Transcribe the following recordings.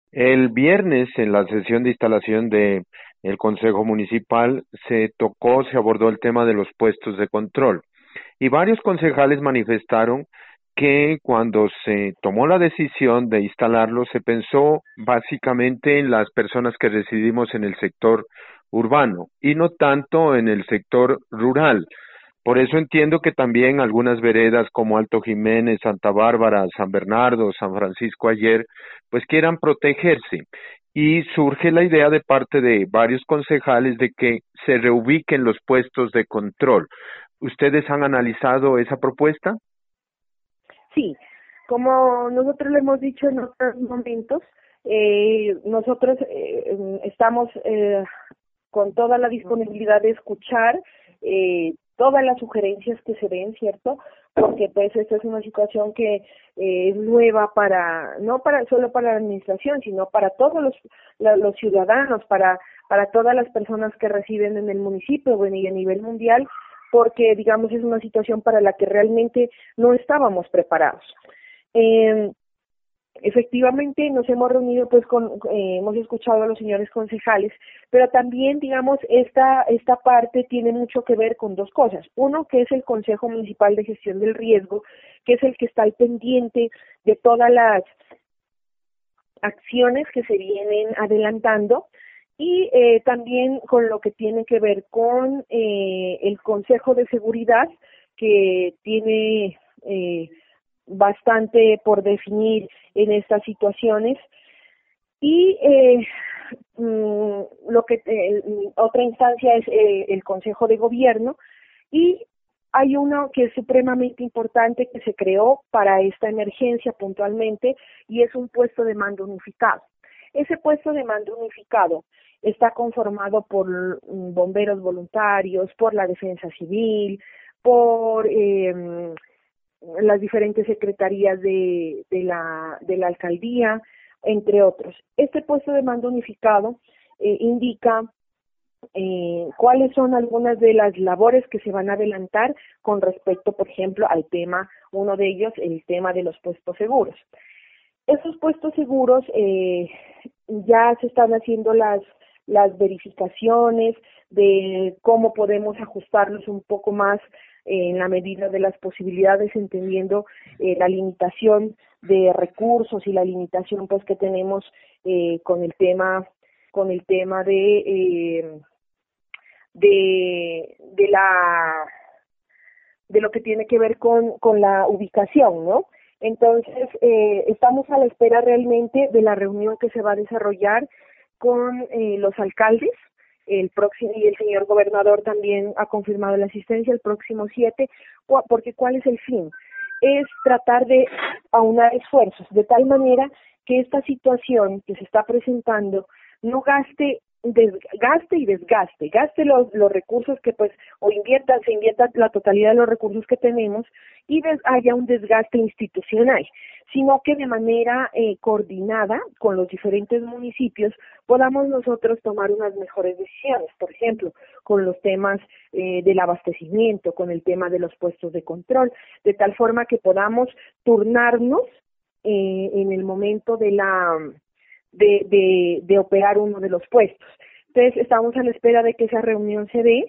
El viernes, en la sesión de instalación de el Consejo Municipal, se abordó el tema de los puestos de control y varios concejales manifestaron que cuando se tomó la decisión de instalarlo se pensó básicamente en las personas que residimos en el sector urbano y no tanto en el sector rural. Por eso entiendo que también algunas veredas como Alto Jiménez, Santa Bárbara, San Bernardo, San Francisco Ayer, pues quieran protegerse. Y surge la idea de parte de varios concejales de que se reubiquen los puestos de control. ¿Ustedes han analizado esa propuesta? Sí, como nosotros le hemos dicho en otros momentos, nosotros estamos con toda la disponibilidad de escuchar todas las sugerencias que se den, ¿cierto? Porque pues esta es una situación que es nueva para, no para solo para la administración, sino para todos los ciudadanos, para todas las personas que residen en el municipio, bueno, y a nivel mundial, porque digamos es una situación para la que realmente no estábamos preparados. Eh, Efectivamente nos hemos reunido pues hemos escuchado a los señores concejales, pero también digamos esta parte tiene mucho que ver con dos cosas. Uno, que es el Consejo Municipal de Gestión del Riesgo, que es el que está al pendiente de todas las acciones que se vienen adelantando, y también con lo que tiene que ver con el Consejo de Seguridad, que tiene bastante por definir en estas situaciones, y otra instancia es el Consejo de Gobierno, y hay uno que es supremamente importante que se creó para esta emergencia puntualmente, y es un puesto de mando unificado. Ese puesto de mando unificado está conformado por bomberos voluntarios, por la defensa civil, por las diferentes secretarías de la alcaldía, entre otros. Este puesto de mando unificado indica cuáles son algunas de las labores que se van a adelantar con respecto, por ejemplo, al tema, uno de ellos, el tema de los puestos seguros. Esos puestos seguros ya se están haciendo las verificaciones de cómo podemos ajustarlos un poco más en la medida de las posibilidades, entendiendo la limitación de recursos y la limitación pues que tenemos con el tema de la de lo que tiene que ver con la ubicación, ¿no? Entonces, estamos a la espera realmente de la reunión que se va a desarrollar con los alcaldes, el próximo, y el señor gobernador también ha confirmado la asistencia el próximo 7, porque ¿cuál es el fin? Es tratar de aunar esfuerzos, de tal manera que esta situación que se está presentando no gaste los recursos que pues, o se invierta la totalidad de los recursos que tenemos, y haya un desgaste institucional, sino que de manera coordinada con los diferentes municipios podamos nosotros tomar unas mejores decisiones, por ejemplo, con los temas del abastecimiento, con el tema de los puestos de control, de tal forma que podamos turnarnos en el momento de operar uno de los puestos. Entonces, estamos a la espera de que esa reunión se dé.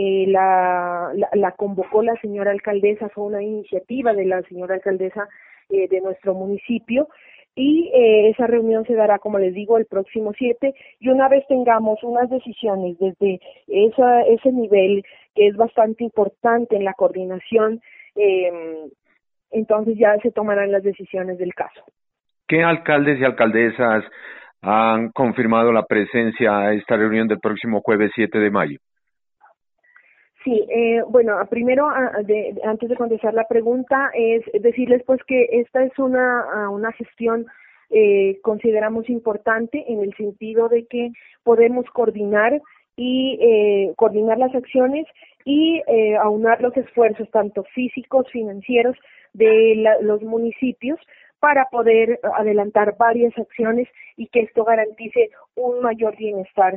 La convocó la señora alcaldesa, fue una iniciativa de la señora alcaldesa de nuestro municipio, y esa reunión se dará, como les digo, el próximo 7, y una vez tengamos unas decisiones desde ese nivel, que es bastante importante en la coordinación, entonces ya se tomarán las decisiones del caso. ¿Qué alcaldes y alcaldesas han confirmado la presencia a esta reunión del próximo jueves 7 de mayo? Sí, bueno, primero, antes de contestar la pregunta, es decirles pues que esta es una gestión consideramos importante, en el sentido de que podemos coordinar las acciones y aunar los esfuerzos tanto físicos, financieros de los municipios, para poder adelantar varias acciones y que esto garantice un mayor bienestar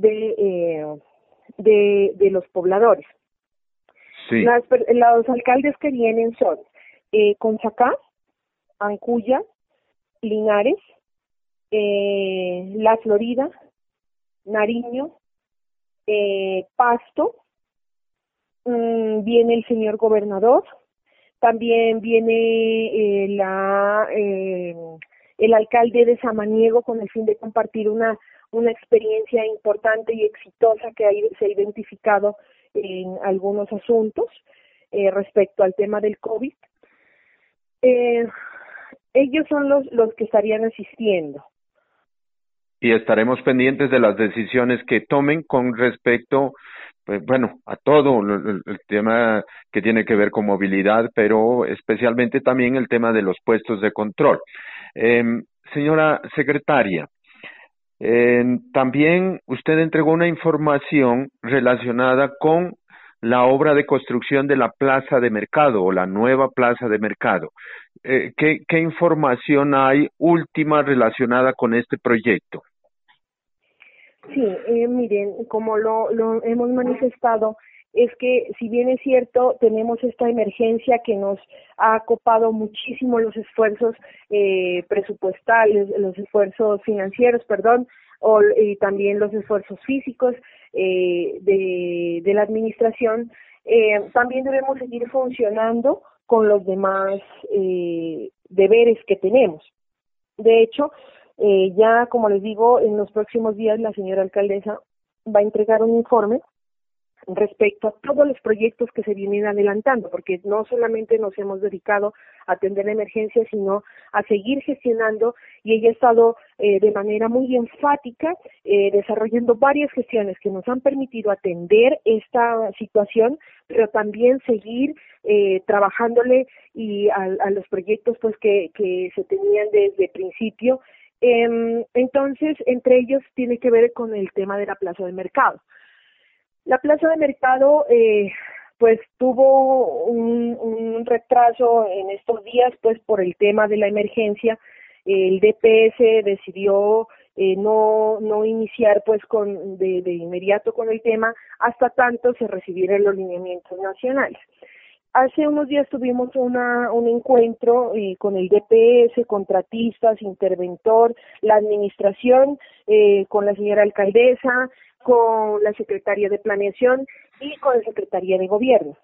de los pobladores. Sí. Los alcaldes que vienen son Consacá, Ancuya, Linares, La Florida, Nariño, Pasto, viene el señor gobernador, también viene el alcalde de Samaniego con el fin de compartir una experiencia importante y exitosa que se ha identificado en algunos asuntos respecto al tema del COVID. Ellos son los que estarían asistiendo. Y estaremos pendientes de las decisiones que tomen con respecto, pues, bueno, a todo el tema que tiene que ver con movilidad, pero especialmente también el tema de los puestos de control. Señora secretaria, también usted entregó una información relacionada con la obra de construcción de la plaza de mercado o la nueva plaza de mercado. ¿Qué información hay última relacionada con este proyecto? Sí, miren, como lo hemos manifestado, es que si bien es cierto, tenemos esta emergencia que nos ha copado muchísimo los esfuerzos presupuestales, los esfuerzos financieros, perdón, y también los esfuerzos físicos de la administración, también debemos seguir funcionando con los demás deberes que tenemos. De hecho, ya como les digo, en los próximos días la señora alcaldesa va a entregar un informe respecto a todos los proyectos que se vienen adelantando, porque no solamente nos hemos dedicado a atender la emergencia, sino a seguir gestionando, y ella ha estado de manera muy enfática desarrollando varias gestiones que nos han permitido atender esta situación, pero también seguir trabajándole y a los proyectos pues que se tenían desde el principio. Entonces, entre ellos tiene que ver con el tema de la plaza de mercado. La plaza de mercado, pues tuvo un retraso en estos días, pues por el tema de la emergencia. El DPS decidió no iniciar pues de inmediato con el tema hasta tanto se recibieran los lineamientos nacionales. Hace unos días tuvimos un encuentro con el DPS, contratistas, interventor, la administración, con la señora alcaldesa, con la Secretaría de Planeación y con la Secretaría de Gobierno,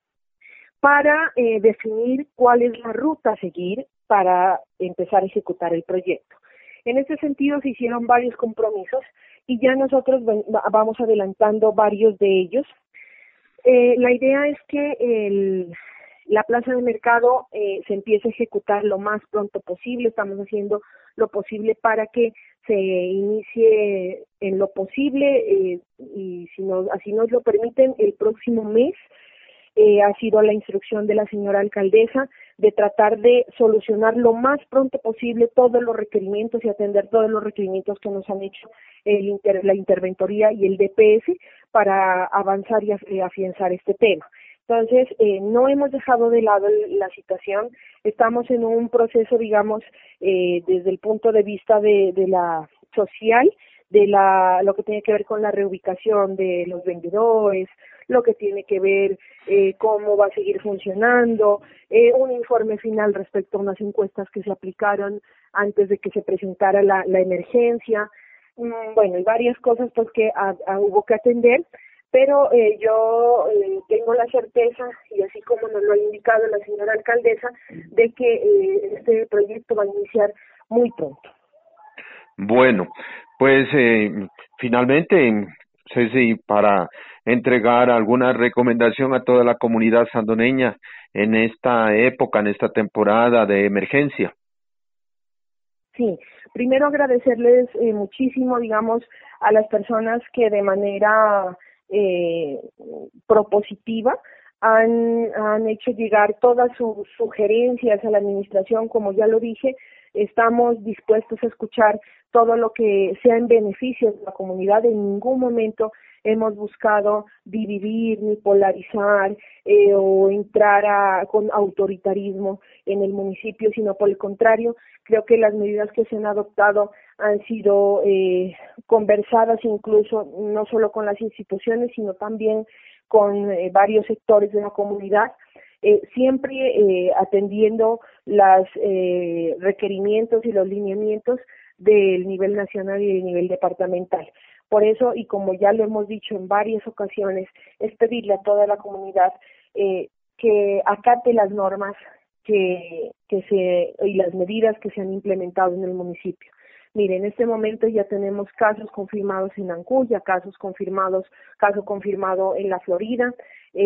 para definir cuál es la ruta a seguir para empezar a ejecutar el proyecto. En este sentido se hicieron varios compromisos y ya nosotros vamos adelantando varios de ellos. La idea es que la plaza de mercado se empiece a ejecutar lo más pronto posible. Estamos haciendo lo posible para que se inicie en lo posible y si así nos lo permiten, el próximo mes. Ha sido la instrucción de la señora alcaldesa de tratar de solucionar lo más pronto posible todos los requerimientos y atender todos los requerimientos que nos han hecho la interventoría y el DPS para avanzar y afianzar este tema. Entonces, no hemos dejado de lado la situación, estamos en un proceso, digamos, desde el punto de vista de la social, lo que tiene que ver con la reubicación de los vendedores, lo que tiene que ver cómo va a seguir funcionando, un informe final respecto a unas encuestas que se aplicaron antes de que se presentara la emergencia, bueno, y varias cosas pues que hubo que atender, pero yo tengo la certeza, y así como nos lo ha indicado la señora alcaldesa, de que este proyecto va a iniciar muy pronto. Bueno, pues finalmente, Ceci, para entregar alguna recomendación a toda la comunidad sandoneña en esta época, en esta temporada de emergencia. Sí, primero agradecerles muchísimo, digamos, a las personas que de manera propositiva han hecho llegar todas sus sugerencias a la administración. Como ya lo dije, estamos dispuestos a escuchar todo lo que sea en beneficio de la comunidad. En ningún momento hemos buscado dividir ni polarizar o entrar con autoritarismo en el municipio, sino por el contrario, creo que las medidas que se han adoptado han sido conversadas incluso no solo con las instituciones, sino también con varios sectores de la comunidad, siempre atendiendo los requerimientos y los lineamientos del nivel nacional y del nivel departamental. Por eso, y como ya lo hemos dicho en varias ocasiones, es pedirle a toda la comunidad que acate las normas y las medidas que se han implementado en el municipio. Mire, en este momento ya tenemos casos confirmados en Ancuya, caso confirmado en la Florida,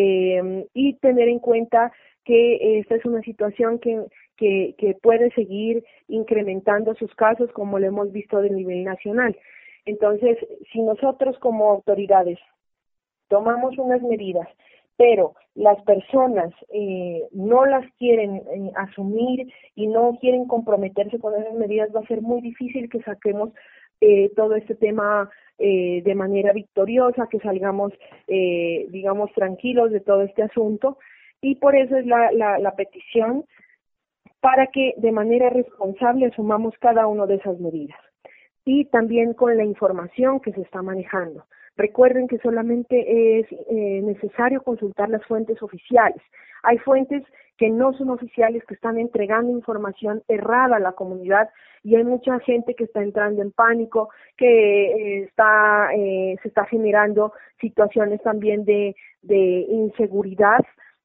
y tener en cuenta que esta es una situación que puede seguir incrementando sus casos, como lo hemos visto a nivel nacional. Entonces, si nosotros como autoridades tomamos unas medidas, pero las personas no las quieren asumir y no quieren comprometerse con esas medidas, va a ser muy difícil que saquemos todo este tema de manera victoriosa, que salgamos, digamos, tranquilos de todo este asunto, y por eso es la petición para que de manera responsable asumamos cada una de esas medidas. Y también con la información que se está manejando. Recuerden que solamente es necesario consultar las fuentes oficiales. Hay fuentes que no son oficiales, que están entregando información errada a la comunidad, y hay mucha gente que está entrando en pánico, que se está generando situaciones también de inseguridad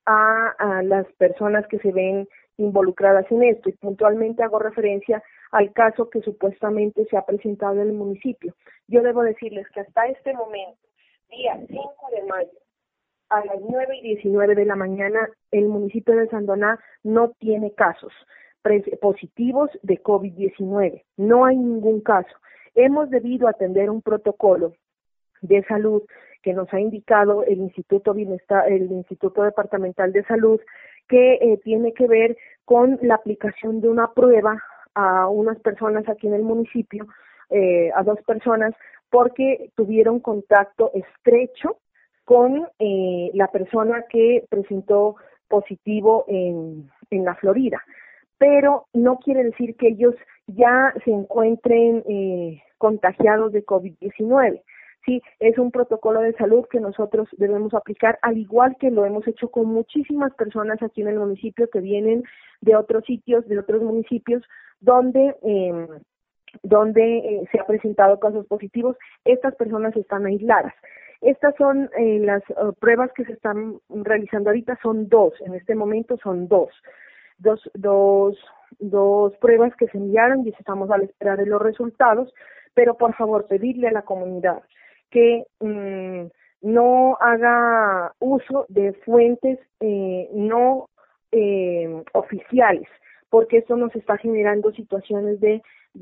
a las personas que se ven involucradas en esto, y puntualmente hago referencia al caso que supuestamente se ha presentado en el municipio. Yo debo decirles que hasta este momento, día 5 de mayo, a las 9:19 de la mañana, el municipio de Sandoná no tiene casos positivos de COVID-19. No hay ningún caso. Hemos debido atender un protocolo de salud que nos ha indicado el Instituto Departamental de Salud, que tiene que ver con la aplicación de una prueba a unas personas aquí en el municipio, a 2 personas, porque tuvieron contacto estrecho con la persona que presentó positivo en la Florida. Pero no quiere decir que ellos ya se encuentren contagiados de COVID-19. Sí, es un protocolo de salud que nosotros debemos aplicar, al igual que lo hemos hecho con muchísimas personas aquí en el municipio que vienen de otros sitios, de otros municipios, donde se ha presentado casos positivos. Estas personas están aisladas. Estas son las pruebas que se están realizando ahorita, son 2, en este momento son 2 pruebas que se enviaron y estamos a la espera de los resultados, pero por favor pedirle a la comunidad que no haga uso de fuentes no oficiales, porque esto nos está generando situaciones de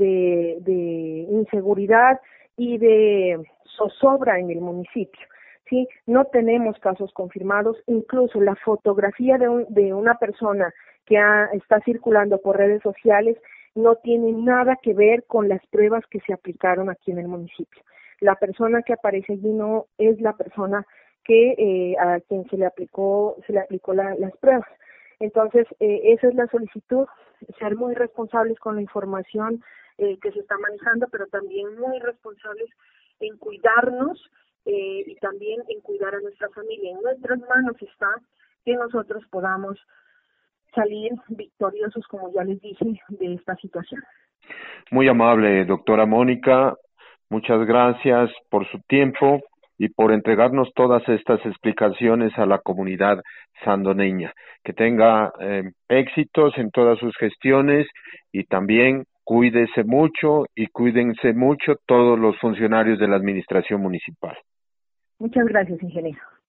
inseguridad y de zozobra en el municipio. Sí, no tenemos casos confirmados, incluso la fotografía de una persona que está circulando por redes sociales no tiene nada que ver con las pruebas que se aplicaron aquí en el municipio. La persona que aparece allí no es la persona que a quien se le aplicó las pruebas. Entonces, esa es la solicitud, ser muy responsables con la información que se está manejando, pero también muy responsables en cuidarnos y también en cuidar a nuestra familia. En nuestras manos está que nosotros podamos salir victoriosos, como ya les dije, de esta situación. Muy amable, doctora Mónica. Muchas gracias por su tiempo y por entregarnos todas estas explicaciones a la comunidad sandoneña. Que tenga éxitos en todas sus gestiones y también cuídese mucho y cuídense mucho todos los funcionarios de la administración municipal. Muchas gracias, ingeniero.